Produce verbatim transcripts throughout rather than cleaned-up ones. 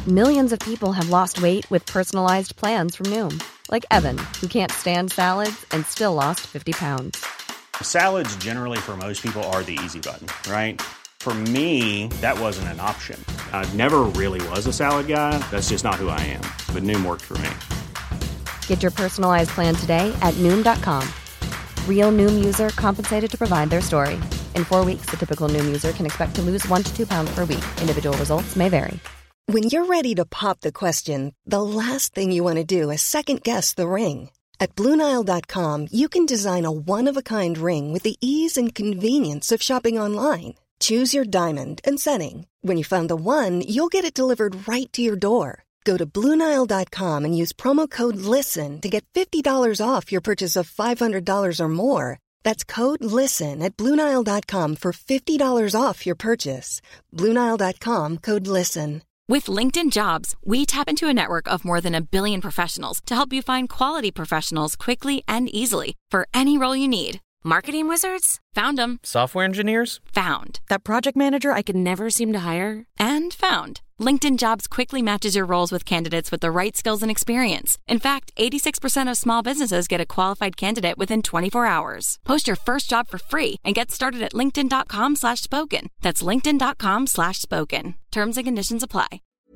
Millions of people have lost weight with personalized plans from Noom. Like Evan, who can't stand salads and still lost fifty pounds. Salads generally for most people are the easy button, right? For me, that wasn't an option. I never really was a salad guy. That's just not who I am. But Noom worked for me. Get your personalized plan today at Noom dot com. Real Noom user compensated to provide their story. In four weeks, the typical Noom user can expect to lose one to two pounds per week. Individual results may vary. When you're ready to pop the question, the last thing you want to do is second-guess the ring. At Blue Nile dot com, you can design a one-of-a-kind ring with the ease and convenience of shopping online. Choose your diamond and setting. When you find the one, you'll get it delivered right to your door. Go to Blue Nile dot com and use promo code LISTEN to get fifty dollars off your purchase of five hundred dollars or more. That's code LISTEN at Blue Nile dot com for fifty dollars off your purchase. Blue Nile dot com, code LISTEN. With LinkedIn Jobs, we tap into a network of more than a billion professionals to help you find quality professionals quickly and easily for any role you need. Marketing wizards? Found them. Software engineers? Found. That project manager I could never seem to hire? And found. LinkedIn Jobs quickly matches your roles with candidates with the right skills and experience. In fact, eighty-six percent of small businesses get a qualified candidate within twenty-four hours. Post your first job for free and get started at linkedin dot com slash spoken. That's linkedin dot com slash spoken. Terms and conditions apply.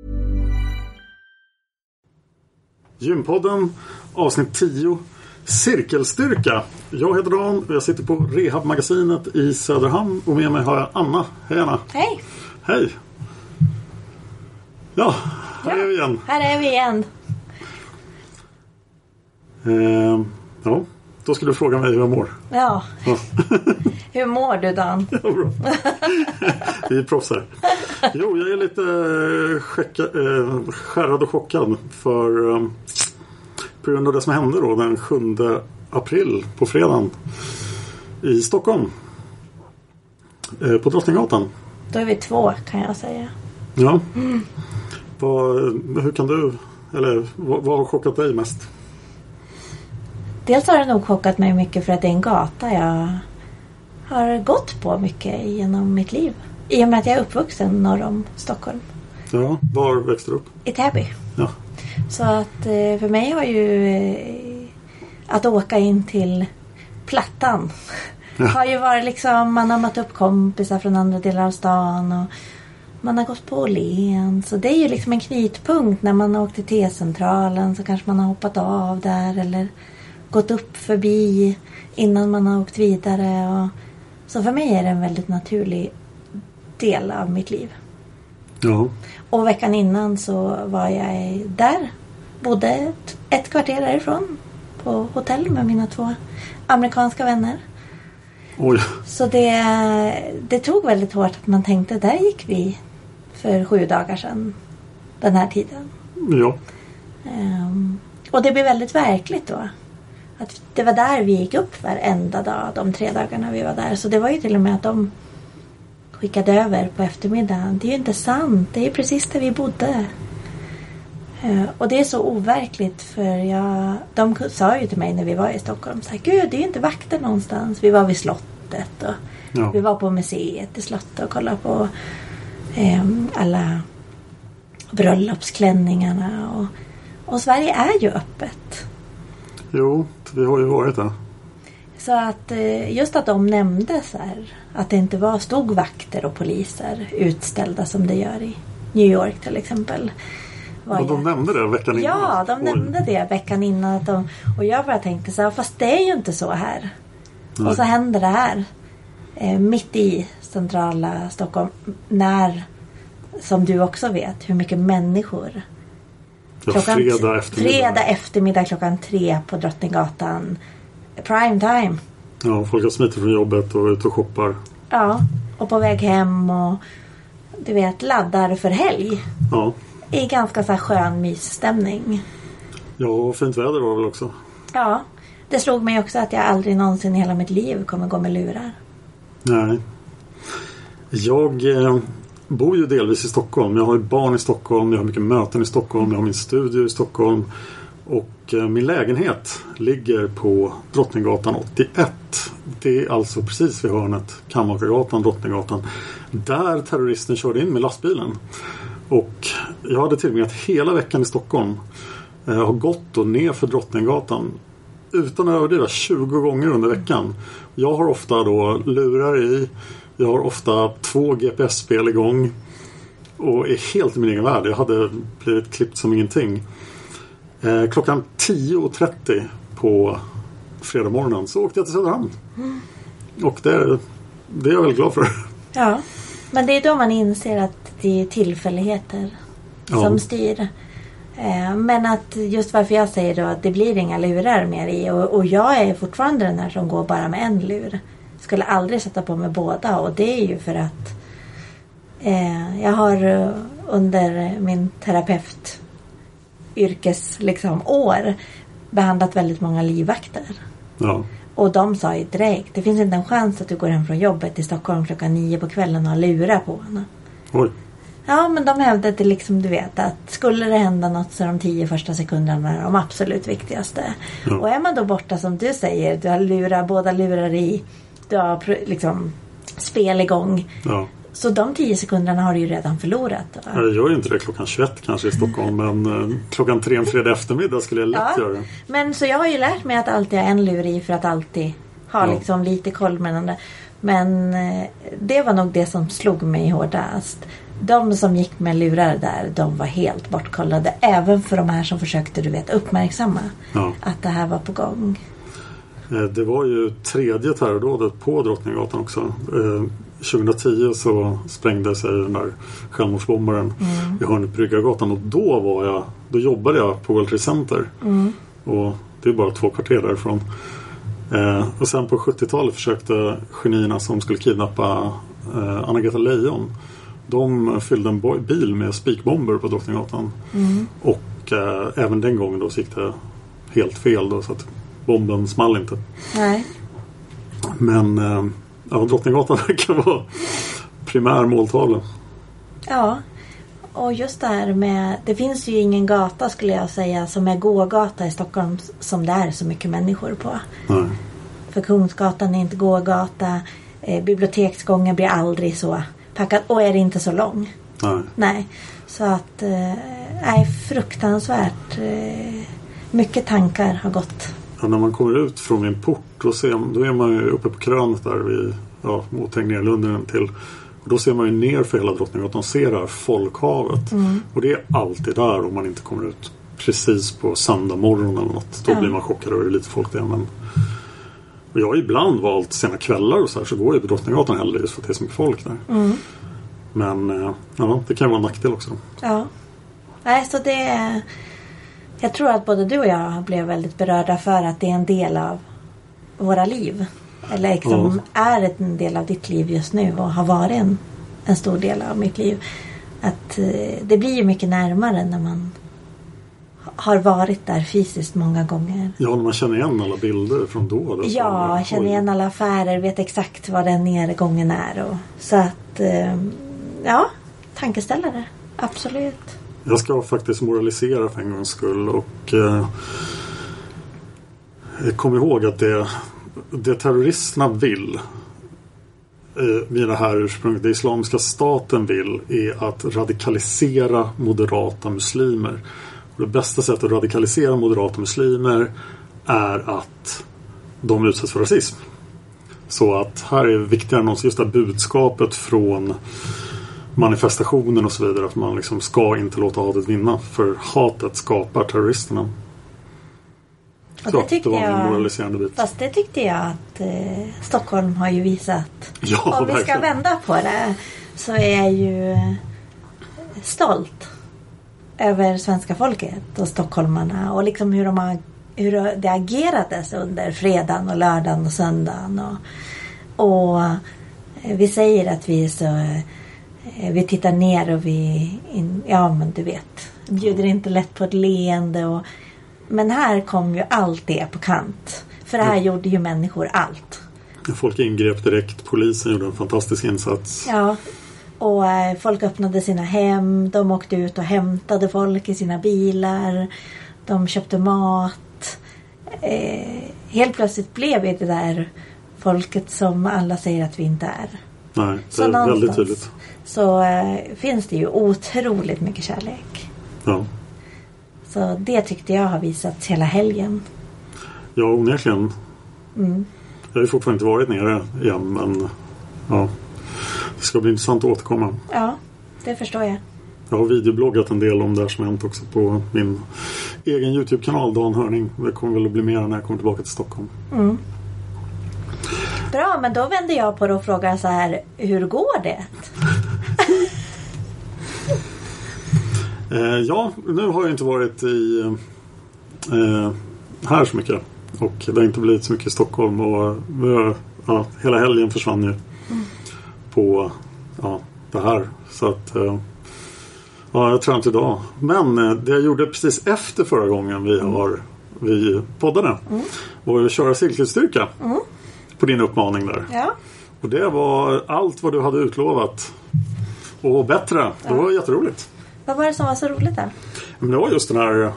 Gympodden, avsnitt tio. Cirkelstyrka. Jag heter Dan och jag sitter på Rehabmagasinet i Söderhamn och med mig har jag Anna. Hej Anna. Hej. Hej. Ja, här ja, är vi igen. Här är vi igen. Eh, ja, då skulle du fråga mig hur jag mår. Ja. ja. Hur mår du Dan? Ja, bra. Vi är proffs här. Jo, jag är lite checka, eh, skärrad och chockad för eh, på grund av det som hände då den sjunde april på fredagen i Stockholm. Eh, på Drottninggatan. Då är vi två kan jag säga. Ja. Mm. Vad, hur kan du, eller vad, vad har chockat dig mest? Dels har det nog chockat mig mycket för att det är en gata jag har gått på mycket genom mitt liv. I och med att jag är uppvuxen norr om Stockholm. Ja, var växte du upp? I Täby. Ja. Så att för mig har ju att åka in till Plattan ja. har ju varit liksom, man har mött upp kompisar från andra delar av stan och man har gått på Åhlén. Så det är ju liksom en knutpunkt när man har åkt till T-centralen så kanske man har hoppat av där eller gått upp förbi innan man har åkt vidare. Och så för mig är det en väldigt naturlig del av mitt liv. Ja. Och veckan innan så var jag där. Bodde ett, ett kvarter därifrån på hotell med mina två amerikanska vänner. Oj. Så det, det tog väldigt hårt att man tänkte, där gick vi för sju dagar sedan. Den här tiden. Ja. Um, och det blev väldigt verkligt då. Att det var där vi gick upp varenda dag, de tre dagarna vi var där. Så det var ju till och med att de skickade över på eftermiddagen. Det är ju inte sant, det är precis där vi bodde. Uh, och det är så overkligt för jag, de sa ju till mig när vi var i Stockholm så här, gud det är ju inte vakter någonstans. Vi var vid slottet och ja. vi var på museet i slottet och kollade på um, alla bröllopsklänningarna och, och Sverige är ju öppet. Jo, vi har ju varit där. Så att just att de nämnde så här, att det inte var stod vakter och poliser utställda som det gör i New York till exempel. Och de nämnde det veckan innan? Ja, de nämnde Oj. det veckan innan. Att de, och jag bara tänkte så här, fast det är ju inte så här. Nej. Och så händer det här. Eh, mitt i centrala Stockholm. När, som du också vet, hur mycket människor. Ja, klockan, fredag eftermiddag. Fredag eftermiddag klockan tre på Drottninggatan. Prime time. Ja, folk har smitit från jobbet och ut och shoppar. Ja, och på väg hem och du vet, laddar för helg. Ja. I ganska så här skön mysstämning. Ja, och fint väder var väl också. Ja, det slog mig också att jag aldrig någonsin i hela mitt liv kommer gå med lurar. Nej. Jag eh, bor ju delvis i Stockholm. Jag har ju barn i Stockholm, jag har mycket möten i Stockholm, jag har min studio i Stockholm. Och eh, min lägenhet ligger på Drottninggatan åttioett. Det är alltså precis vid hörnet Kammakargatan, Drottninggatan. Där terroristen körde in med lastbilen. Och jag hade tillbringat hela veckan i Stockholm. Jag har gått och ner för Drottninggatan utan att överdriva tjugo gånger under veckan. Jag har ofta då lurar i. Jag har ofta två G P S-spel igång. Och är helt i min egen värld. Jag hade blivit klippt som ingenting. Eh, klockan tio och trettio på fredag morgonen så åkte jag till Söderhamn. Mm. Och det, det är jag väldigt glad för. Ja, men det är då man inser att det är tillfälligheter ja. som styr. Eh, men att just varför jag säger då att det blir inga lurar mer i. Och, och jag är fortfarande den här som går bara med en lur. Skulle aldrig sätta på mig båda. Och det är ju för att eh, jag har under min terapeut yrkes liksom, år behandlat väldigt många livvakter. Ja. Och de sa ju direkt, det finns inte en chans att du går hem från jobbet i Stockholm klockan nio på kvällen och har lurar på henne. Oj. Ja, men de hävdade det liksom, du vet, att skulle det hända något så de tio första sekunderna är de absolut viktigaste. Ja. Och är man då borta som du säger, du har lurar, båda lurar i, du har liksom spel igång. Ja. Så de tio sekunderna har du ju redan förlorat. Va? Jag gör ju inte det klockan tjugoett kanske i Stockholm. Men eh, klockan tre en fredag eftermiddag skulle jag lätt ja, göra det. Men så jag har ju lärt mig att alltid ha en lur i för att alltid ha ja. liksom lite koll med den där. Men eh, det var nog det som slog mig hårdast. De som gick med lurar där, de var helt bortkollade. Även för de här som försökte, du vet, uppmärksamma ja. att det här var på gång. Det var ju tredje terrordådet på Drottninggatan också. Eh, tjugohundratio så sprängde sig den där självmordsbombaren mm. i hörnet Bryggargatan. Och då var jag, då jobbade jag på World Trade Center. Mm. Och det är bara två kvarter därifrån. Eh, och sen på sjuttiotalet försökte genierna som skulle kidnappa eh, Anna-Greta Leijon. De fyllde en bo- bil med spikbomber på Drottninggatan. Mm. Och eh, även den gången då så gick det helt fel då, så att bomben small inte. Nej. Men eh, ja, Drottninggatan kan vara primär måltavla. Ja, och just det här med, det finns ju ingen gata skulle jag säga som är gågata i Stockholm som det är så mycket människor på. Nej. För Kungsgatan är inte gågata, eh, biblioteksgången blir aldrig så packad och är inte så lång. Nej. Nej. Så att eh, är fruktansvärt eh, mycket tankar har gått. Ja, när man kommer ut från min port då, ser, då är man ju uppe på krönet där vid, ja, mot Tegnérlunden till. Och då ser man ju ner för hela Drottninggatan och ser där folkhavet. Mm. Och det är alltid där om man inte kommer ut precis på söndag morgon eller något. Då ja. blir man chockad över lite folk där. Men och jag har ibland valt sena kvällar och så här, så går jag på Drottninggatan heller just för att det är så mycket folk där. Mm. Men ja, det kan vara en nackdel också. Ja. Nej, så det är... Jag tror att både du och jag blev väldigt berörda för att det är en del av våra liv. Eller liksom ja. är en del av ditt liv just nu och har varit en, en stor del av mitt liv. Att eh, det blir ju mycket närmare när man har varit där fysiskt många gånger. Ja, när man känner igen alla bilder från då. då ja, jag känner igen alla affärer, vet exakt vad den nedgången är. Och, så att, eh, ja, tankeställare. Absolut. Jag ska faktiskt moralisera för en gångs skull och eh, kom ihåg att det, det terroristerna vill eh, i det här ursprunget, det islamiska staten vill, är att radikalisera moderata muslimer. Och det bästa sättet att radikalisera moderata muslimer är att de utsätts för rasism. Så att här är viktigare än någonsin just det budskapet från manifestationen och så vidare, att man liksom ska inte låta hatet vinna, för hatet skapar terroristerna. Så det, tyckte det var en moraliserande bit. Fast det tyckte jag att eh, Stockholm har ju visat. Ja, om vi ska verkligen. vända på det så är jag ju stolt över svenska folket och stockholmarna och liksom hur de har, hur det agerades under fredagen och lördagen och söndagen och, och eh, vi säger att vi är så vi tittar ner och vi in, ja men du vet, bjuder inte lätt på ett leende och, men här kom ju allt det på kant, för här mm. gjorde ju människor allt. Folk ingrep direkt, polisen gjorde en fantastisk insats. Ja, och eh, folk öppnade sina hem, de åkte ut och hämtade folk i sina bilar, de köpte mat, eh, helt plötsligt blev vi det där folket som alla säger att vi inte är. Nej, det så är väldigt tydligt. Så äh, finns det ju otroligt mycket kärlek. Ja. Så det tyckte jag har visats hela helgen. Ja, onekligen. Mm. Jag har ju fortfarande inte varit nere igen, men ja, det ska bli intressant att återkomma. Ja, det förstår jag. Jag har videobloggat en del om det här som hänt också på min egen YouTube-kanal Dan Hörning. Det kommer väl att bli mer när jag kommer tillbaka till Stockholm. Mm. Bra, men då vänder jag på det och frågar så här, hur går det? eh, ja, nu har jag inte varit i eh, här så mycket. Och det har inte blivit så mycket i Stockholm. Och ja, hela helgen försvann ju mm. på ja, det här. Så att eh, ja, jag tror inte idag. Men eh, det jag gjorde precis efter förra gången vi, har, vi poddade mm. var att köra cirkelstyrka. Mm. På din uppmaning där. Ja. Och det var allt vad du hade utlovat. Och bättre. Det ja. var jätteroligt. Vad var det som var så roligt då? Men det var just den här...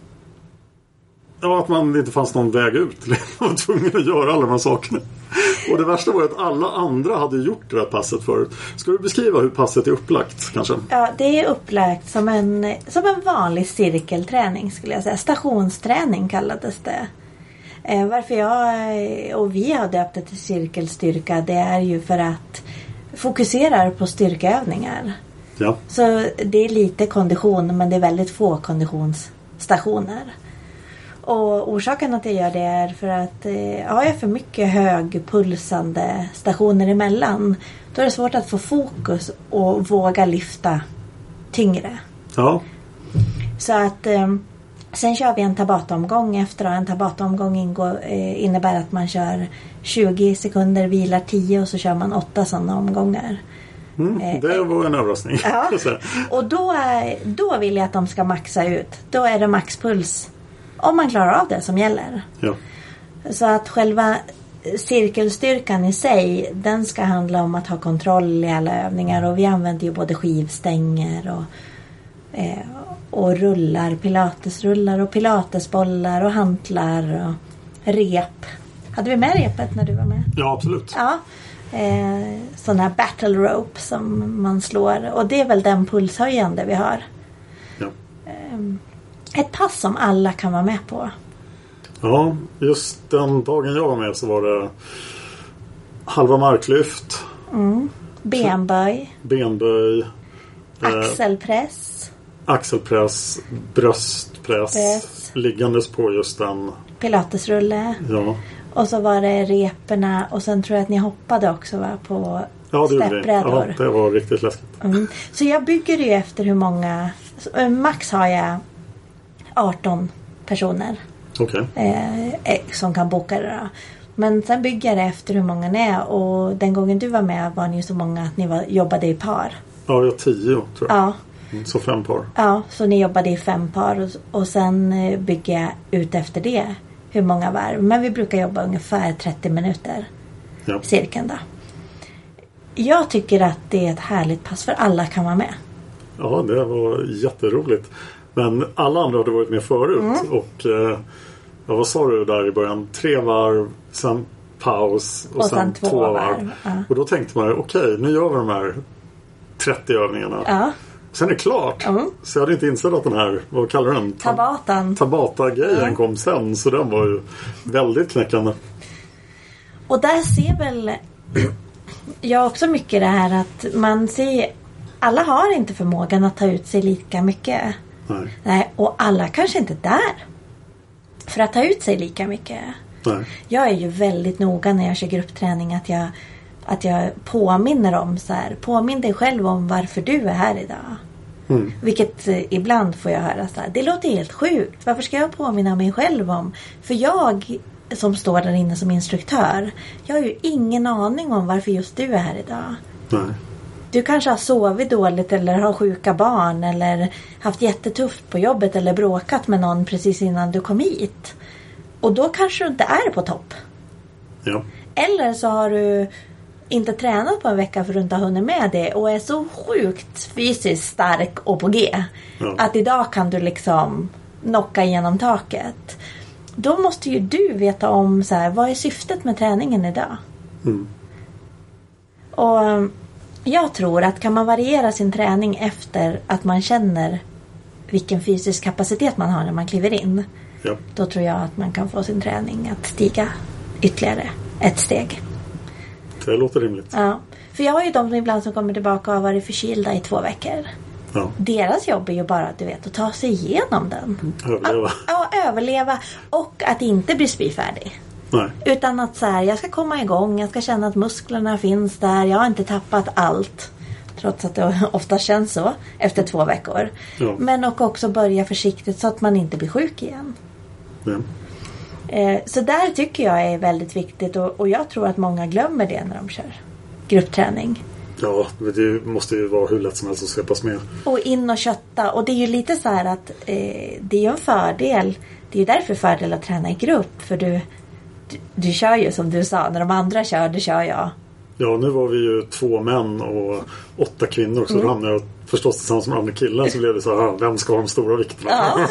Ja, att man inte fanns någon väg ut. Man var tvungen att göra alla de här sakerna. Och det värsta var att alla andra hade gjort det här passet förut. Ska du beskriva hur passet är upplagt kanske? Ja, det är upplagt som en, som en vanlig cirkelträning skulle jag säga. Stationsträning kallades det. Eh, varför jag och vi har döpt det till cirkelstyrka, det är ju för att fokusera på styrkeövningar. Ja. Så det är lite kondition, men det är väldigt få konditionsstationer. Och orsaken att jag gör det är för att eh, har jag för mycket högpulsande stationer emellan, då är det svårt att få fokus och våga lyfta tyngre. Ja. Så att eh, sen kör vi en Tabata-omgång efter, och en Tabata-omgång ingår, eh, innebär att man kör tjugo sekunder, vilar tio och så kör man åtta sådana omgångar. Mm, det var en överraskning. Ja. Och då, då vill jag att de ska maxa ut. Då är det maxpuls om man klarar av det som gäller. Ja. Så att själva cirkelstyrkan i sig, den ska handla om att ha kontroll i alla övningar. Och vi använder ju både skivstänger och, eh, och rullar, pilatesrullar och pilatesbollar och hantlar och rep. Hade vi med repet när du var med? Ja, absolut. Ja. Eh, sån här battle rope som man slår. Och det är väl den pulshöjande vi har. Ja. Eh, ett pass som alla kan vara med på. Ja, just den dagen jag var med så var det halva marklyft. Mm. Benböj. Benböj. Axelpress. Eh, axelpress. Bröstpress. Press. Liggandes på just den. Pilatesrulle. Ja. Och så var det reperna. Och sen tror jag att ni hoppade också va, på ja, det steppbrädor. Ja, det var riktigt läskigt. Mm. Så jag bygger ju efter hur många... Max har jag arton personer. Okay. Eh, som kan boka det då. Men sen bygger jag det efter hur många ni är. Och den gången du var med var ni ju så många att ni var, jobbade i par. Ja, jag var tio tror jag. Ja. Så fem par. Ja, så ni jobbade i fem par. Och, och sen bygger jag ut efter det hur många varv. Men vi brukar jobba ungefär trettio minuter. Ja. Cirkeln då. Jag tycker att det är ett härligt pass för alla kan vara med. Ja, det var jätteroligt. Men alla andra hade varit med förut. Mm. Och eh, ja, vad sa du där i början? Tre varv, sen paus och, och sen, sen två, två varv. varv. Ja. Och då tänkte man, okej, okay, nu gör vi de här trettio övningarna. Ja. Sen är det klart. Mm. Så jag hade inte insett att den här, vad kallar du den? Tabatan. Tabata-grejen mm. kom sen. Så den var ju väldigt knäckande. Och där ser väl jag också mycket det här att man ser, alla har inte förmågan att ta ut sig lika mycket. Nej. Nej, och alla kanske inte där för att ta ut sig lika mycket. Nej. Jag är ju väldigt noga när jag kör gruppträning att jag, att jag påminner om så här, påminn dig själv om varför du är här idag. Mm. Vilket eh, ibland får jag höra så här, det låter helt sjukt. Varför ska jag påminna mig själv om? För jag som står där inne som instruktör, jag har ju ingen aning om varför just du är här idag. Nej. Du kanske har sovit dåligt eller har sjuka barn eller haft jättetufft på jobbet eller bråkat med någon precis innan du kom hit. Och då kanske du inte är på topp. Ja. Eller så har du inte tränat på en vecka för att du inte har hunnit med det och är så sjukt fysiskt stark och på G. Ja. Att idag kan du liksom knocka igenom taket. Då måste ju du veta om så här, vad är syftet med träningen idag? Mm. Och jag tror att kan man variera sin träning efter att man känner vilken fysisk kapacitet man har när man kliver in. Ja. Då tror jag att man kan få sin träning att stiga ytterligare ett steg. Det låter rimligt. Ja. För jag har ju de ibland som kommer tillbaka och har varit förkylda i två veckor. Ja. Deras jobb är ju bara du vet, att ta sig igenom den. Överleva. Ja, överleva. Och att inte bli spyfärdig. Nej. Utan att så här, jag ska komma igång. Jag ska känna att musklerna finns där. Jag har inte tappat allt. Trots att det ofta känns så efter två veckor. Ja. Men och också börja försiktigt så att man inte blir sjuk igen. Ja. Eh, så där tycker jag är väldigt viktigt. Och, och jag tror att många glömmer det när de kör gruppträning. Ja, det måste ju vara hur lätt som helst att släppas med. Och in och kötta. Och det är ju lite så här att eh, det är ju en fördel. Det är ju därför fördel att träna i grupp. För du, du, du kör ju som du sa. När de andra kör, det kör jag. Ja, nu var vi ju två män och åtta kvinnor. Så mm. hamnade jag förstås tillsammans med andra killen. Så blev det så här, vem ska ha de stora vikterna? Ja.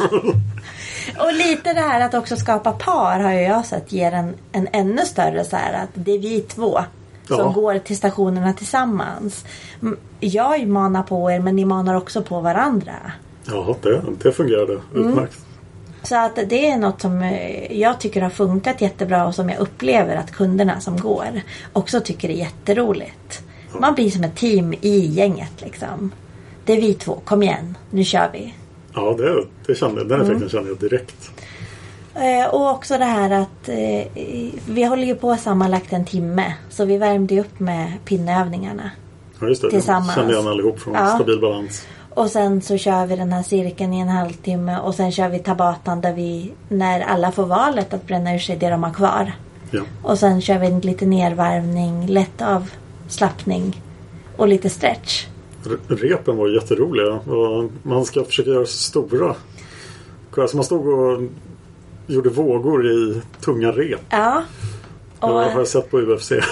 Och lite det här att också skapa par har ju jag sett ger en, en ännu större så här att det är vi två som ja. går till stationerna tillsammans. Jag manar på er men ni manar också på varandra. Ja, det, det fungerade utmärkt. Mm. Så att det är något som jag tycker har funkat jättebra och som jag upplever att kunderna som går också tycker är jätteroligt. Ja. Man blir som ett team i gänget liksom. Det är vi två, kom igen, nu kör vi. Ja, det, det kände, den effekten mm. kände jag direkt. Eh, och också det här att eh, vi håller ju på sammanlagt en timme. Så vi värmde upp med pinnövningarna. Ja, just det. Tillsammans. Kände igen allihop från ja. stabil balans. Och sen så kör vi den här cirkeln i en halvtimme. Och sen kör vi tabatan där vi, när alla får valet att bränna ur sig det de har kvar. Ja. Och sen kör vi en lite nervarvning, lätt avslappning och lite stretch. Repen var jätteroliga. Man ska försöka göra så stora. Alltså man stod och gjorde vågor i tunga rep. Ja. Och... Det har jag sett på U F C.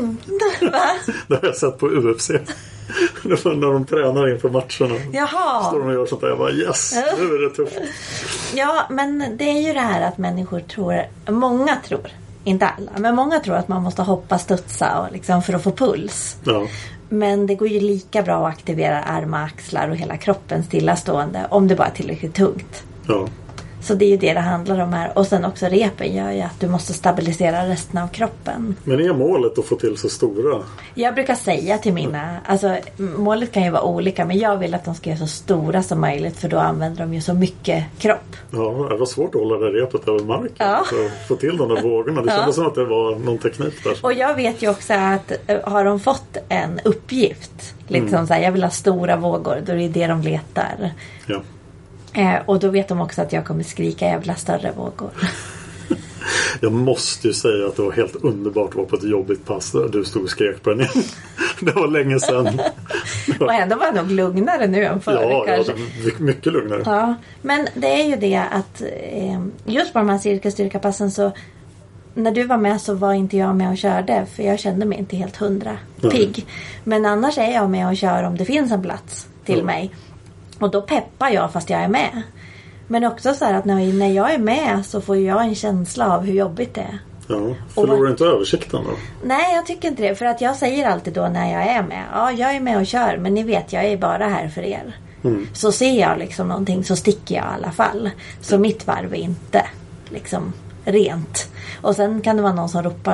Va? Det har jag sett på U F C. Det var när de tränar inför matcherna. Jaha. Står de och gör sånt där. Jag bara yes, nu är det tufft. Ja, men det är ju det här att människor tror, många tror, inte alla, men många tror att man måste hoppa, studsa och liksom för att få puls. Ja. Men det går ju lika bra att aktivera armar, axlar och hela kroppen stillastående om det bara är tillräckligt tungt. Ja. Så det är ju det det handlar om här. Och sen också repen gör ju att du måste stabilisera resten av kroppen. Men är målet att få till så stora? Jag brukar säga till mina, alltså målet kan ju vara olika, men jag vill att de ska göra så stora som möjligt för då använder de ju så mycket kropp. Ja, det var svårt att hålla det repet över marken. Ja. För få till de där vågorna. Det kändes ja. som att det var någon teknik där. Och jag vet ju också att har de fått en uppgift, liksom mm. så här, jag vill ha stora vågor, då är det det de letar. Ja. Eh, och då vet de också att jag kommer skrika jävla större vågor. Jag måste ju säga att det var helt underbart att vara på ett jobbigt pass där du stod och skrek på den. Det var länge sedan. Och ändå var det nog lugnare nu än förr. Ja, kanske. Ja, mycket lugnare. Ja, men det är ju det att eh, just på de här cirkelstyrkapassen så när du var med så var inte jag med och körde för jag kände mig inte helt hundra pigg. Mm. Men annars är jag med och kör om det finns en plats till mm. mig. Och då peppar jag fast jag är med. Men också så här att när, när jag är med så får jag en känsla av hur jobbigt det är. Ja, förlorar du inte översikten då? Nej, jag tycker inte det. För att jag säger alltid då när jag är med. Ja, jag är med och kör. Men ni vet, jag är bara här för er. Mm. Så ser jag liksom någonting så sticker jag i alla fall. Så mitt varv är inte liksom rent. Och sen kan det vara någon som ropar.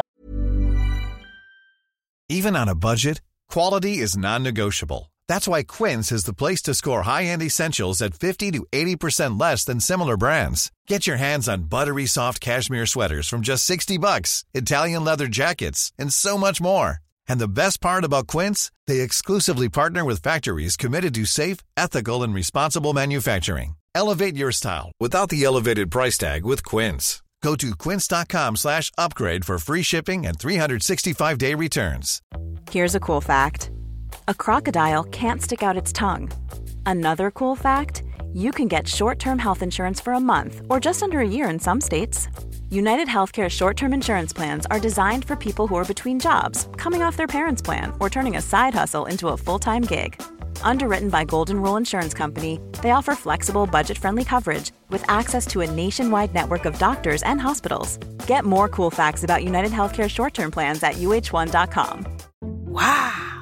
Even on a budget, quality is non-negotiable. That's why Quince is the place to score high-end essentials at fifty to eighty percent less than similar brands. Get your hands on buttery soft cashmere sweaters from just sixty bucks, Italian leather jackets, and so much more. And the best part about Quince, they exclusively partner with factories committed to safe, ethical, and responsible manufacturing. Elevate your style without the elevated price tag with Quince. Go to quince.com slash upgrade for free shipping and three sixty-five day returns. Here's a cool fact. A crocodile can't stick out its tongue. Another cool fact, you can get short-term health insurance for a month or just under a year in some states. United Healthcare short-term insurance plans are designed for people who are between jobs, coming off their parents' plan, or turning a side hustle into a full-time gig. Underwritten by Golden Rule Insurance Company, they offer flexible, budget-friendly coverage with access to a nationwide network of doctors and hospitals. Get more cool facts about United Healthcare short-term plans at U H one dot com. Wow!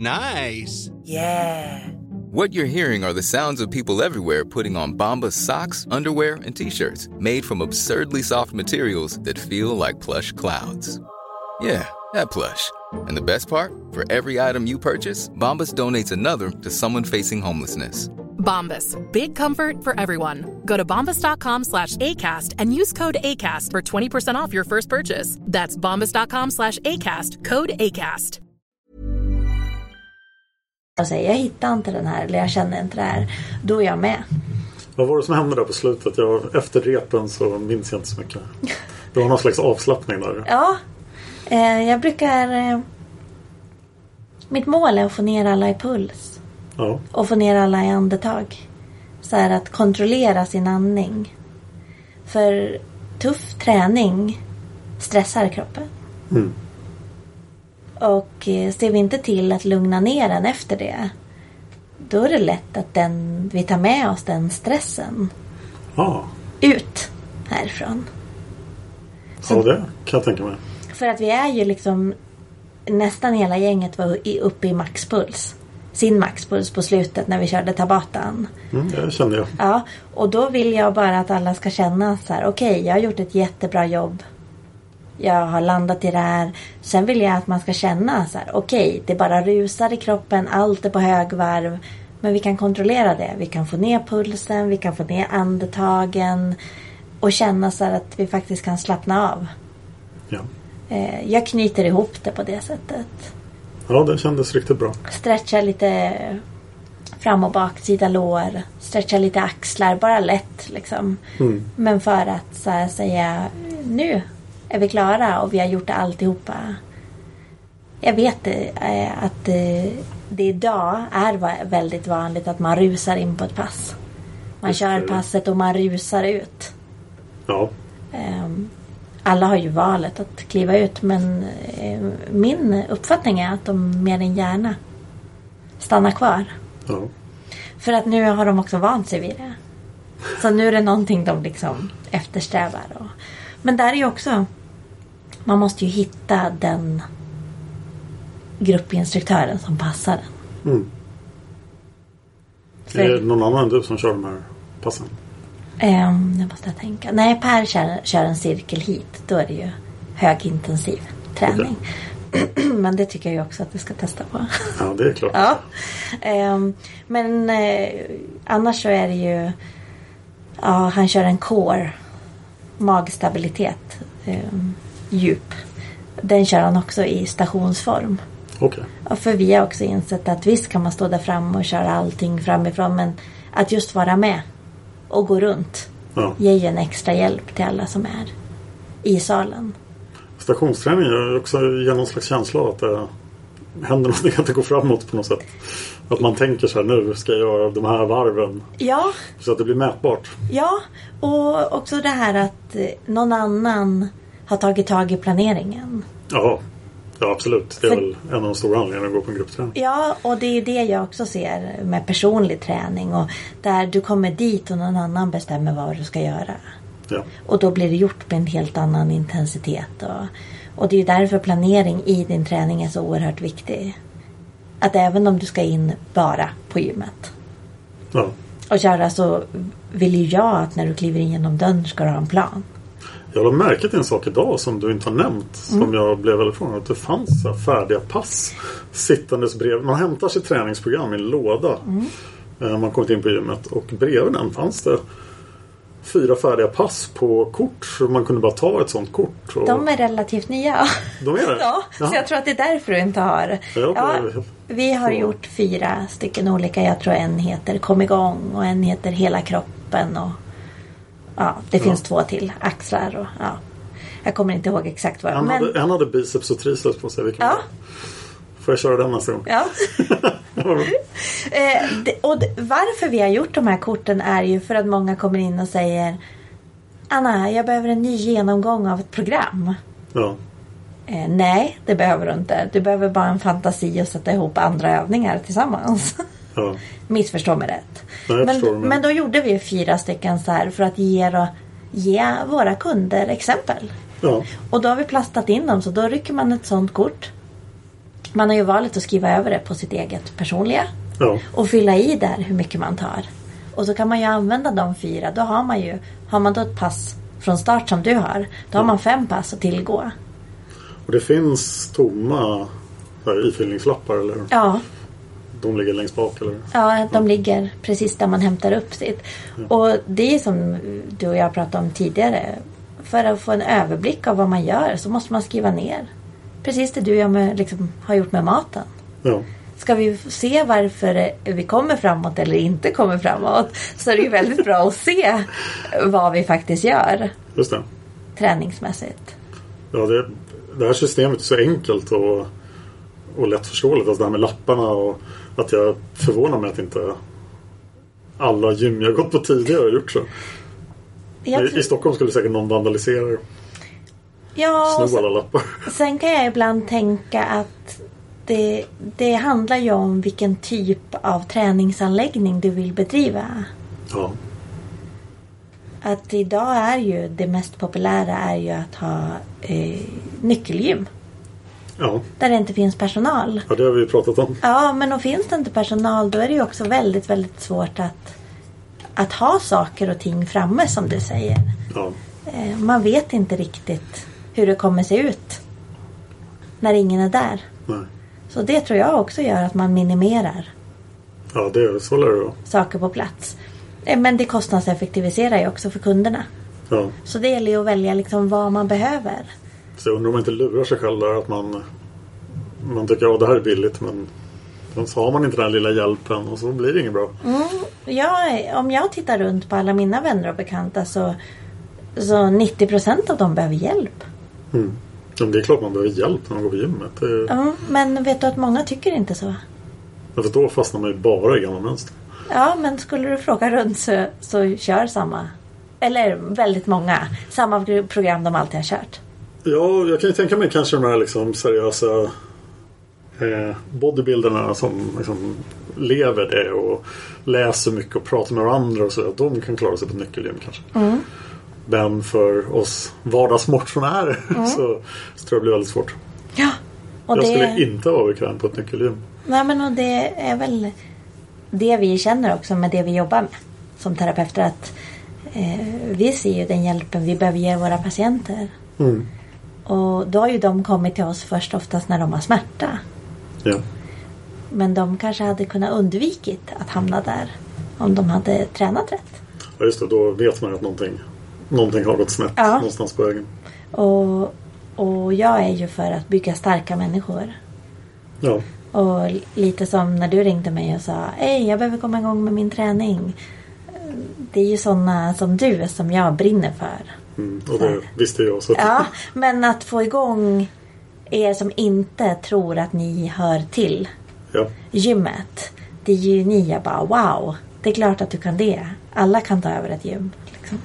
Nice. Yeah. What you're hearing are the sounds of people everywhere putting on Bombas socks, underwear, and T-shirts made from absurdly soft materials that feel like plush clouds. Yeah, that plush. And the best part? For every item you purchase, Bombas donates another to someone facing homelessness. Bombas. Big comfort for everyone. Go to bombas.com slash ACAST and use code ACAST for twenty percent off your first purchase. That's bombas.com slash ACAST. Code ACAST. Alltså, jag hittar inte den här, eller jag känner inte det här. Då är jag med. Vad var det som hände där på slutet? Jag, efter repen så minns jag inte så mycket. Det var någon slags avslappning där. Ja, eh, jag brukar... Eh, mitt mål är att få ner alla i puls. Ja. Och få ner alla i andetag. Så här att kontrollera sin andning. För tuff träning stressar kroppen. Mm. Och eh, ser vi inte till att lugna ner den efter det, då är det lätt att den, vi tar med oss den stressen ja. ut härifrån. Så, ja, det kan jag tänka mig. För att vi är ju liksom, nästan hela gänget var uppe i maxpuls. Sin maxpuls på slutet när vi körde Tabatan. Mm, det kände jag. Ja, och då vill jag bara att alla ska känna så här: okej, okay, jag har gjort ett jättebra jobb. Jag har landat i det här. Sen vill jag att man ska känna så här: okej, okay, det bara rusar i kroppen, allt är på högvarv. Men vi kan kontrollera det. Vi kan få ner pulsen, vi kan få ner andetagen. Och känna så här att vi faktiskt kan slappna av. Ja. Eh, jag knyter ihop det på det sättet. Ja, det kändes riktigt bra. Stretcha lite fram och bak, sida lår. Stretcha lite axlar, bara lätt liksom. Mm. Men för att så här, säga, nu är vi klara och vi har gjort det alltihopa. Jag vet eh, att eh, det idag är väldigt vanligt att man rusar in på ett pass. Man Just kör det. passet och man rusar ut. Ja. Eh, alla har ju valet att kliva ut, men eh, min uppfattning är att de mer än gärna stannar kvar. Ja. För att nu har de också vant sig vid det. Så nu är det någonting de liksom eftersträvar. Och, men där är ju också, man måste ju hitta den gruppinstruktören som passar den. Mm. För, är det någon annan än du som kör de här passen? Um, det måste jag tänka. Nej, Per kör, kör en cirkel hit. Då är det ju högintensiv träning. Okay. Men det tycker jag ju också att du ska testa på. Ja, det är klart. Ja. Um, men uh, annars så är det ju, ja, han kör en core, magstabilitet, um, djup. Den kör han också i stationsform. Okej. Okay. För vi har också insett att visst kan man stå där fram och köra allting framifrån, men att just vara med och gå runt, ja, ger ju en extra hjälp till alla som är i salen. Stationsträning är också ger någon slags känsla av att det händer något, att det går framåt på något sätt. Att man tänker så här: nu ska jag göra de här varven. Ja. Så att det blir mätbart. Ja, och också det här att någon annan har tagit tag i planeringen. Ja, ja absolut. Det är För, väl en av de stora anledningarna att gå på en gruppträning. Ja, och det är det jag också ser med personlig träning. Och där du kommer dit och någon annan bestämmer vad du ska göra. Ja. Och då blir det gjort med en helt annan intensitet. Och, och det är ju därför planering i din träning är så oerhört viktig. Att även om du ska in bara på gymmet, ja, och köra, så vill ju jag att när du kliver in genom dörren ska du ha en plan. Jag har märkt en sak idag som du inte har nämnt, som mm. jag blev väldigt förvånad, att det fanns så färdiga pass sittandes bredvid. Man hämtar sitt träningsprogram i en låda. Mm. Man kommit in på gymmet, och bredvid den fanns det fyra färdiga pass på kort, så man kunde bara ta ett sånt kort. Och... De är relativt nya. De är det? Ja, Jaha. Så jag tror att det är därför du inte har. Ja, ja, vi har så. gjort fyra stycken olika. Jag tror en heter Kom igång och en heter Hela kroppen, och ja, det finns ja. två till. Axlar och ja. Jag kommer inte ihåg exakt vad. En, men... hade, en hade biceps och triceps på sig. Ja. Får jag köra den nästa gång? Ja. eh, det, och det, varför vi har gjort de här korten är ju för att många kommer in och säger: Anna, jag behöver en ny genomgång av ett program. Ja. Eh, nej, det behöver du inte. Du behöver bara en fantasi och sätta ihop andra övningar tillsammans. Ja. Missförstå mig rätt. Nej, men, men då gjorde vi fyra stycken så här för att ge, ge våra kunder exempel. Ja. Och då har vi plastat in dem, så då rycker man ett sånt kort. man har ju valet att skriva över det på sitt eget personliga. Ja. Och fylla i där hur mycket man tar. Och så kan man ju använda de fyra. Då har man ju, har man då ett pass från start som du har, då har man fem pass att tillgå. Och det finns tomma här, ifyllningslappar eller? Ja. De ligger längst bak eller? Ja, de ligger precis där man hämtar upp sitt. Ja. Och det är som du och jag pratade om tidigare. För att få en överblick av vad man gör så måste man skriva ner. Precis det du och jag med, liksom, har gjort med maten. Ja. Ska vi se varför vi kommer framåt eller inte kommer framåt, så är det ju väldigt bra att se vad vi faktiskt gör. Just det. Träningsmässigt. Ja, det, det här systemet är så enkelt och, och lättförståeligt. Alltså det här med lapparna och att jag förvånar mig att inte alla gym jag gått på tidigare har gjort så. I, tror... I Stockholm skulle säkert någon vandalisera ja, sno alla lappar. Sen kan jag ibland tänka att det, det handlar ju om vilken typ av träningsanläggning du vill bedriva. Ja. Att idag är ju det mest populära är ju att ha eh, nyckelgym. Ja. Där det inte finns personal. Ja, det har vi pratat om. Ja, men om finns det inte personal, då är det ju också väldigt, väldigt svårt att, att ha saker och ting framme, som du säger. Ja. Eh, man vet inte riktigt hur det kommer se ut när ingen är där. Nej. Så det tror jag också gör att man minimerar Ja, det är så lär det vara. saker på plats. Eh, men det kostnadseffektiviserar ju också för kunderna. Ja. Så det gäller ju att välja liksom vad man behöver. Så jag undrar om man inte lurar sig själv där, att man man tycker att ja, det här är billigt, men så har man inte den här lilla hjälpen och så blir det inget bra. Mm, ja, om jag tittar runt på alla mina vänner och bekanta så, så nittio procent av dem behöver hjälp. Mm. Ja, det är klart man behöver hjälp när man går på gymmet. Det är... mm, men vet du att många tycker inte så? Ja, för då fastnar man ju bara i gamla mönster. Ja, men skulle du fråga runt så, så kör samma. Eller väldigt många. Samma program de alltid har kört. Ja, jag kan ju tänka mig kanske de här liksom seriösa eh, bodybuilderna som liksom lever det och läser mycket och pratar med varandra och så. De kan klara sig på nyckelgym kanske. Mm. Men för oss vardagsmotionärer mm. så, så tror jag det blir väldigt svårt. Ja. Och jag det... skulle inte vara bekväm på ett nyckelgym. Nej, men och det är väl det vi känner också med det vi jobbar med som terapeuter, att eh, vi ser ju den hjälpen vi behöver ge våra patienter. Mm. Och då har ju de kommit till oss först oftast när de har smärta. Ja. Men de kanske hade kunnat undvikit att hamna där om de hade tränat rätt. Ja, just det. Då vet man att någonting, någonting har gått snett ja. någonstans på vägen. Och, och jag är ju för att bygga starka människor. Ja. Och lite som när du ringde mig och sa hej, jag behöver komma igång med min träning. Det är ju sådana som du som jag brinner för. Mm, och det visste jag. Så att... Ja, men att få igång er som inte tror att ni hör till ja. gymmet. Det är ju ni, jag bara wow. Det är klart att du kan det. Alla kan ta över ett gym. Liksom.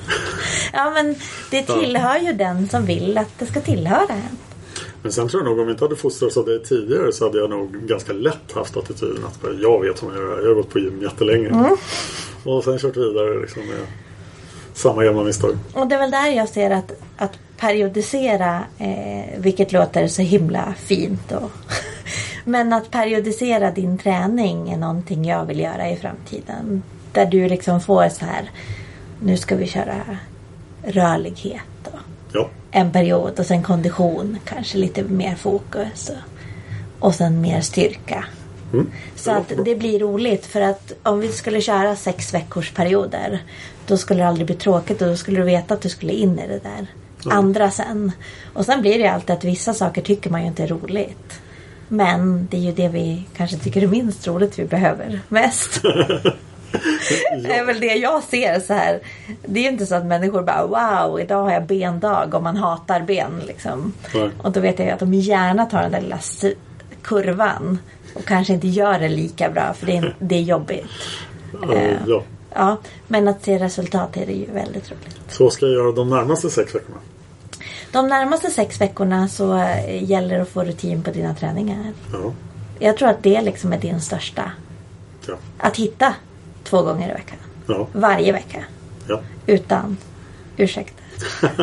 Ja, men det tillhör ju den som vill att det ska tillhöra en. Men sen tror jag nog, om vi inte hade fostrats av det tidigare så hade jag nog ganska lätt haft attityden att jag vet vad jag gör. Jag har gått på gym jättelänge. Mm. Och sen kört vidare liksom med samma gamla misstag. Och det är väl där jag ser att, att periodisera, eh, vilket låter så himla fint. Och men att periodisera din träning är någonting jag vill göra i framtiden. Där du liksom får så här, nu ska vi köra rörlighet och ja. en period och sen kondition, kanske lite mer fokus och, och sen mer styrka. Mm. Så att det blir roligt, för att om vi skulle köra sex veckors perioder, då skulle det aldrig bli tråkigt och då skulle du veta att du skulle in i det där ja. andra sen. Och sen blir det alltid att vissa saker tycker man ju inte är roligt. Men det är ju det vi kanske tycker är minst roligt vi behöver mest. Det är väl det jag ser så här. Det är ju inte så att människor bara wow, idag har jag bendag om man hatar ben liksom. Nej. Och då vet jag ju att de gärna tar den där lilla kurvan och kanske inte gör det lika bra, för det är, det är jobbigt. Uh, uh, ja. Ja, men att se resultat är det ju väldigt roligt. Så ska jag göra de närmaste sex veckorna? De närmaste sex veckorna så gäller det att få rutin på dina träningar. Ja. Jag tror att det liksom är din största. Ja. Att hitta två gånger i veckan. Ja. Varje vecka. Ja. Utan ursäkter.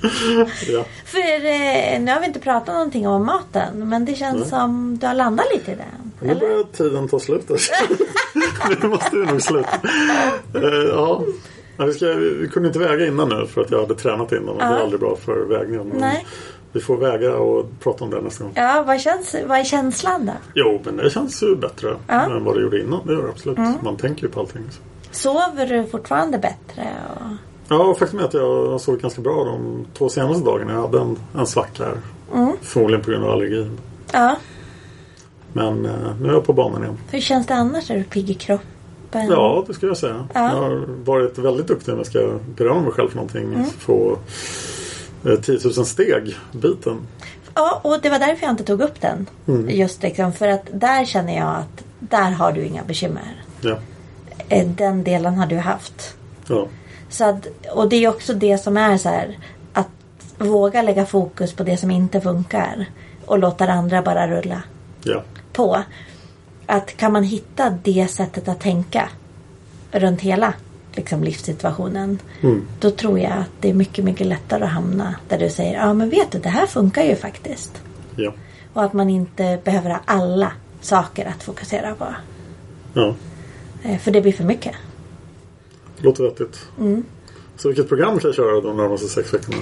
Ja. För eh, nu har vi inte pratat någonting om maten. Men det känns Nej. som du har landat lite i det. Nu börjar tiden ta slut. Nu måste vi nog sluta. uh, Ja. Ja, vi, ska, vi kunde inte väga innan nu för att jag hade tränat innan. Och ja. Det är aldrig bra för vägningen. Nej. Vi får väga och prata om det nästa gång. Ja, vad, känns, vad är känslan då? Jo, men det känns ju bättre ja. än vad det gjorde innan. Det gör det absolut. Mm. Man tänker ju på allting. Sover du fortfarande bättre? Och... Ja, faktum är att jag sov ganska bra de två senaste dagarna. Jag hade en, en svacka här. Mm. Förmodligen på grund av allergi. Ja. Men eh, nu är jag på banan igen. Hur känns det annars? Är du pigg i kroppen? Ja, det ska jag säga. Ja. Jag har varit väldigt duktig när jag ska berömma mig själv för någonting. Mm. Få eh, tio tusen steg biten. Ja, och det var därför jag inte tog upp den. Mm. Just liksom, för att där känner jag att där har du inga bekymmer. Ja. Den delen har du haft. Ja. Så att, och det är också det som är så här, att våga lägga fokus på det som inte funkar och låta det andra bara rulla ja. på. Att kan man hitta det sättet att tänka runt hela liksom, livssituationen mm. då tror jag att det är mycket, mycket lättare att hamna där du säger, ja men vet du, det här funkar ju faktiskt. Ja. Och att man inte behöver ha alla saker att fokusera på. Ja. För det blir för mycket. Låter vettigt. Mm. Så vilket program kan jag köra de närmaste sex veckorna?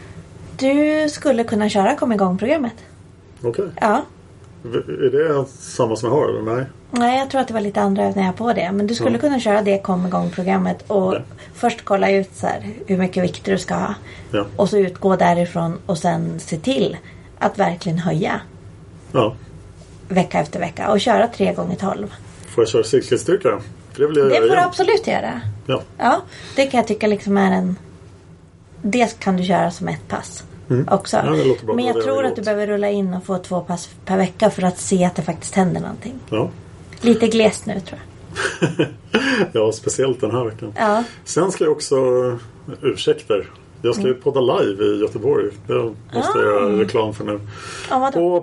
Du skulle kunna köra Kom igång-programmet. Okej. Okay. Ja. Är det samma som jag har eller nej? Nej, jag tror att det var lite andra övningar på det. Men du skulle ja. kunna köra det Kom igång-programmet. Och ja. först kolla ut så här, hur mycket vikter du ska ha. Ja. Och så utgå därifrån och sen se till att verkligen höja. Ja. Vecka efter vecka. Och köra tre gånger tolv. Får jag köra cykelstyrka? För det vill jag det göra får igen. du absolut göra. Ja. Ja, det kan jag tycka liksom är en... Det kan du köra som ett pass. Mm. Också. Ja, men jag tror att du behöver rulla in och få två pass per vecka för att se att det faktiskt händer någonting. Ja. Lite glest nu tror jag. Ja, speciellt den här veckan. Ja. Sen ska jag också ursäkter. Jag ska ju mm. podda live i Göteborg. Det måste jag göra reklam för nu. Ja, på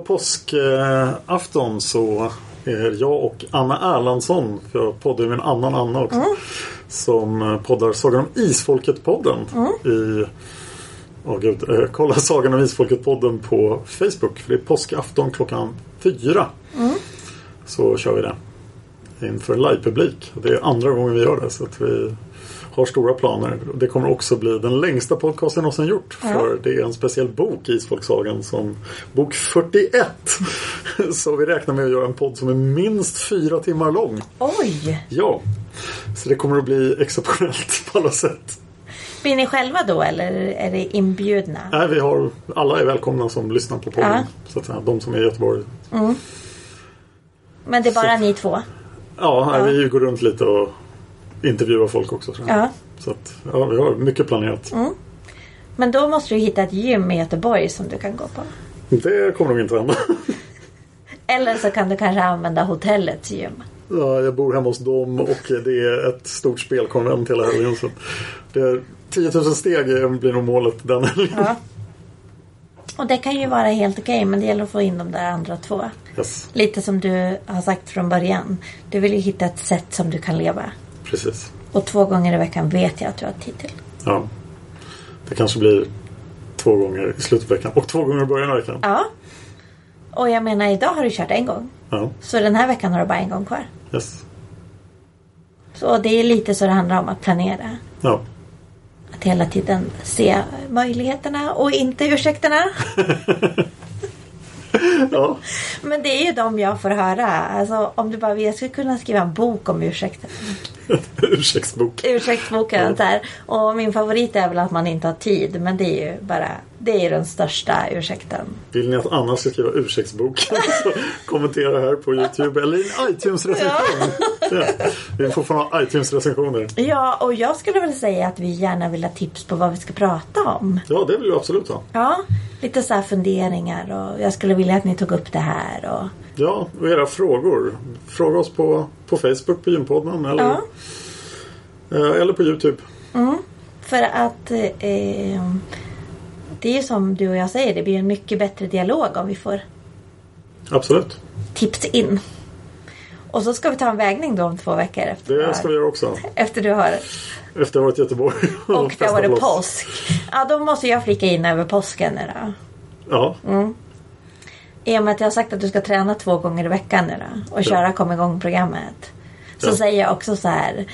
påskafton så är jag och Anna Erlandsson, för jag poddar med en annan Anna också, mm. som poddar Sagan om Isfolket-podden mm. i... Åh oh, gud, eh, kolla Sagan om Isfolket-podden på Facebook. För det är påskafton klockan fyra. Mm. Så kör vi det. Inför en livepublik. Det är andra gången vi gör det. Så att vi har stora planer. Det kommer också bli den längsta podcasten någonsin gjort. Mm. För det är en speciell bok, Isfolksagan, som bok fyrtioett. Så vi räknar med att göra en podd som är minst fyra timmar lång. Oj! Ja. Så det kommer att bli exceptionellt på alla sätt. Blir ni själva då eller är det inbjudna? Nej, vi har, alla är välkomna som lyssnar på podden. Ja. Så att säga, de som är i Göteborg. Mm. Men det är bara så, ni två? Ja, ja, vi går runt lite och intervjuar folk också. Så, ja. så att, ja, vi har mycket planerat. Mm. Men då måste du hitta ett gym i Göteborg som du kan gå på. Det kommer nog inte hända. Eller så kan du kanske använda hotellets gym. Ja, jag bor hemma hos dem och det är ett stort spelkonvent hela helgen. Så det är tio tusen steg blir nog målet den helgen. Ja. Och det kan ju vara helt okej, men det gäller att få in de där andra två. Yes. Lite som du har sagt från början. Du vill ju hitta ett sätt som du kan leva. Precis. Och två gånger i veckan vet jag att du har tid till. Ja. Det kanske blir två gånger i slutet av veckan och två gånger i början av veckan. Ja. Och jag menar, idag har du kört en gång. Ja. Så den här veckan har du bara en gång kvar. Yes. Så det är lite så det handlar om att planera. Ja. Att hela tiden se möjligheterna och inte ursäkterna. Ja. Men det är ju de jag får höra. Alltså, om du bara vill, jag skulle kunna skriva en bok om ursäkter. Ursäktsbok. Ursäktsboken. Ja. Och min favorit är väl att man inte har tid. Men det är ju bara, det är den största ursäkten. Vill ni att Anna ska skriva ursäktsbok så kommentera här på YouTube eller i en iTunes-recension. Ja. Ja. Vi får få iTunes-recensioner. Ja, och jag skulle väl säga att vi gärna vill ha tips på vad vi ska prata om. Ja, det vill jag absolut ha. Ja, lite så här funderingar och jag skulle vilja att ni tog upp det här. Och... Ja, och era frågor. Fråga oss på, på Facebook på Gympodden eller, ja. eh, eller på YouTube. Mm, för att eh, det är som du och jag säger, det blir en mycket bättre dialog om vi får absolut tips in. Och så ska vi ta en vägning då om två veckor. Efter det ska vi göra också. Efter du har... Efter att ha varit i Göteborg. Och, och det har varit påsk. Ja, då måste jag flika in över påsken nu då. Ja. Mm. I och med att jag har sagt att du ska träna två gånger i veckan nu då. Och ja. köra kom igång programmet. Så ja. säger jag också så här...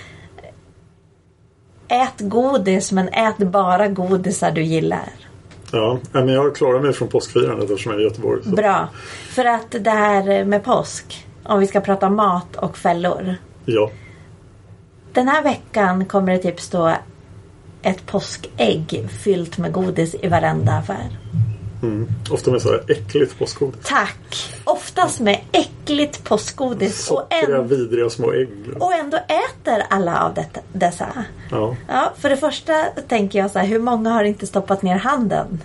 Ät godis, men ät bara godisar du gillar. Ja, men jag klarar mig från påskfirandet eftersom jag är i Göteborg. Så. Bra. För att det här med påsk, om vi ska prata mat och fällor. Ja. Den här veckan kommer det typ stå ett påskägg fyllt med godis i varenda affär. Mm. Ofta med så här äckligt påskgodis. Tack. Oftast med äckligt påskgodis. Sockriga, och vidriga små ägg. Och ändå äter alla av det, dessa. Ja. Ja, för det första tänker jag så här, hur många har inte stoppat ner handen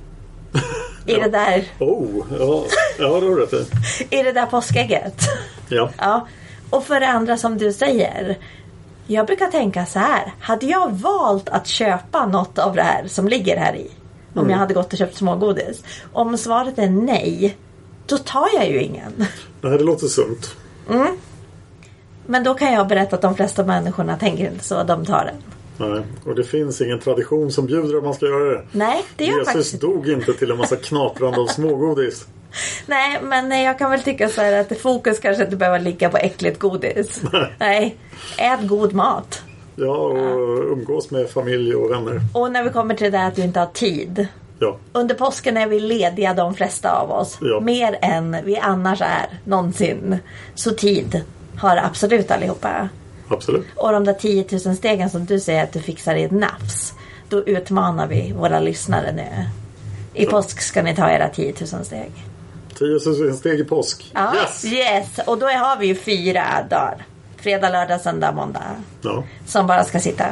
i ja. det där? Oh, ja, ja det har du rätt i. I det där påskägget. Ja. Ja. Och för det andra som du säger, jag brukar tänka så här, hade jag valt att köpa något av det här som ligger här i, om mm. jag hade gått och köpt smågodis, om svaret är nej, då tar jag ju ingen. Nej, det låter sunt. Mm. Men då kan jag berätta att de flesta människorna tänker inte så, de tar den. Nej, och det finns ingen tradition som bjuder att man ska göra det. Nej, det gör Jesus faktiskt. dog inte till en massa knaprande av smågodis. Nej, men jag kan väl tycka så här att fokus kanske inte behöver ligga på äckligt godis. Nej. Nej, ät god mat. Ja, och ja. umgås med familj och vänner. Och när vi kommer till det att du inte har tid. Ja. Under påsken är vi lediga de flesta av oss. Ja. Mer än vi annars är någonsin. Så tid har absolut allihopa. Absolut. Och de där tio tusen stegen som du säger att du fixar i ett nafs, då utmanar vi våra lyssnare nu. I ja. påsk ska ni ta era tio tusen steg. tio tusen steg i påsk. Ja, yes! Yes! Och då har vi ju fyra dagar. Fredag, lördag, söndag, måndag. Ja. Som bara ska sitta.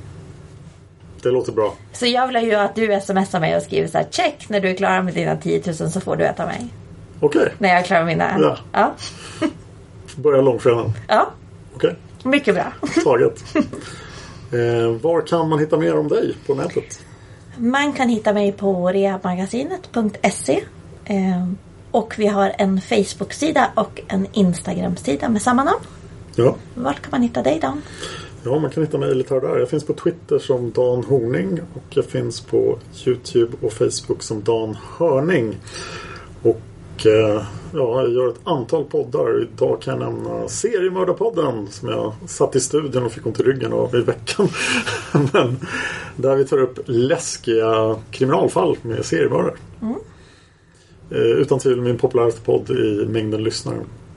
Det låter bra. Så jag vill ju att du smsar mig och skriver så här: check, när du är klar med dina tio tusen så får du äta mig. Okej. Okay. När jag är klar med mina. Ja. Ja. Börja långfredagen. Ja. Okej. Okay. Mycket bra. Taget. eh, var kan man hitta mer om dig på nätet? Man kan hitta mig på rehabmagasinet punkt se. Eh, och vi har en Facebook-sida och en Instagram-sida med samma namn. Ja. Vart kan man hitta dig, Dan? Ja, man kan hitta mig lite här där. Jag finns på Twitter som Dan Horning och jag finns på YouTube och Facebook som Dan Hörning. Och eh, ja, jag gör ett antal poddar. Idag kan jag nämna Seriemördarpodden som jag satt i studion och fick ont i ryggen av i veckan. Men där vi tar upp läskiga kriminalfall med seriemördare. Mm. Eh, utan tvivel min populäraste podd i mängden lyssnare.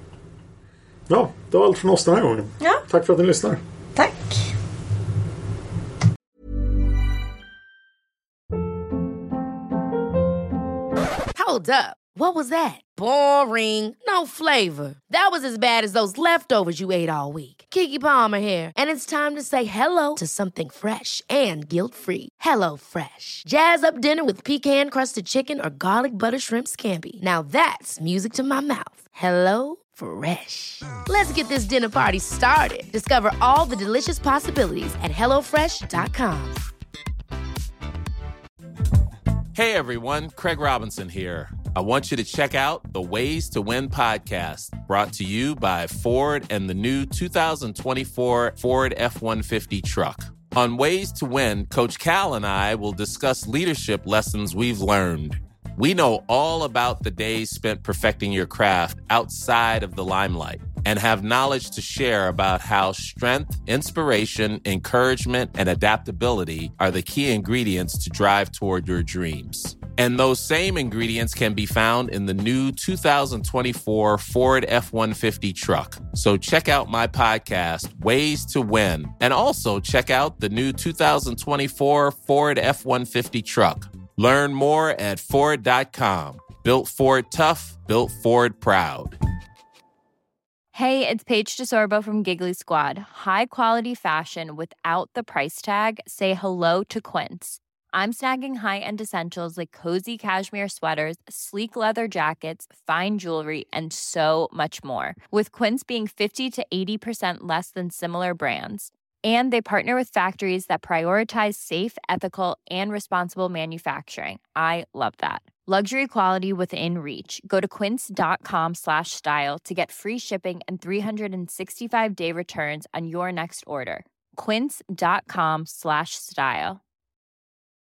Ja, det var allt från oss den här gången. Ja. Tack för att ni lyssnar. Tack. Hold up. What was that? Boring. No flavor. That was as bad as those leftovers you ate all week. Keke Palmer here, and it's time to say hello to something fresh and guilt-free. Hello Fresh. Jazz up dinner with pecan-crusted chicken or garlic butter shrimp scampi. Now that's music to my mouth. Hello Fresh. Let's get this dinner party started. Discover all the delicious possibilities at hello fresh dot com. Hey everyone, Craig Robinson here. I want you to check out the Ways to Win podcast, brought to you by Ford and the new two thousand twenty-four Ford F one fifty truck. On Ways to Win, Coach Cal and I will discuss leadership lessons we've learned. We know all about the days spent perfecting your craft outside of the limelight and have knowledge to share about how strength, inspiration, encouragement, and adaptability are the key ingredients to drive toward your dreams. And those same ingredients can be found in the new two thousand twenty-four Ford F one fifty truck. So check out my podcast, Ways to Win, and also check out the new two thousand twenty-four Ford F one fifty truck. Learn more at Ford dot com. Built Ford tough, built Ford proud. Hey, it's Paige DeSorbo from Giggly Squad. High quality fashion without the price tag. Say hello to Quince. I'm snagging high-end essentials like cozy cashmere sweaters, sleek leather jackets, fine jewelry, and so much more. With Quince being fifty to eighty percent less than similar brands. And they partner with factories that prioritize safe, ethical, and responsible manufacturing. I love that. Luxury quality within reach. Go to quince.com slash style to get free shipping and three sixty-five day returns on your next order. Quince.com slash style.